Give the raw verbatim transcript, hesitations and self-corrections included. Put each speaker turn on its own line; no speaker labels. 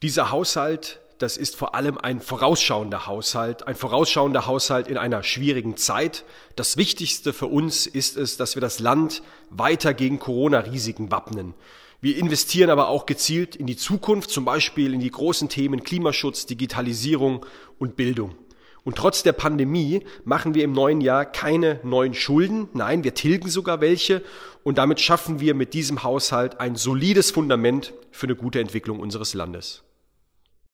Dieser Haushalt, das ist vor allem ein vorausschauender Haushalt, ein vorausschauender Haushalt in einer schwierigen Zeit. Das Wichtigste für uns ist es, dass wir das Land weiter gegen Corona-Risiken wappnen. Wir investieren aber auch gezielt in die Zukunft, zum Beispiel in die großen Themen Klimaschutz, Digitalisierung und Bildung. Und trotz der Pandemie machen wir im neuen Jahr keine neuen Schulden. Nein, wir tilgen sogar welche. Und damit schaffen wir mit diesem Haushalt ein solides Fundament für eine gute Entwicklung unseres Landes.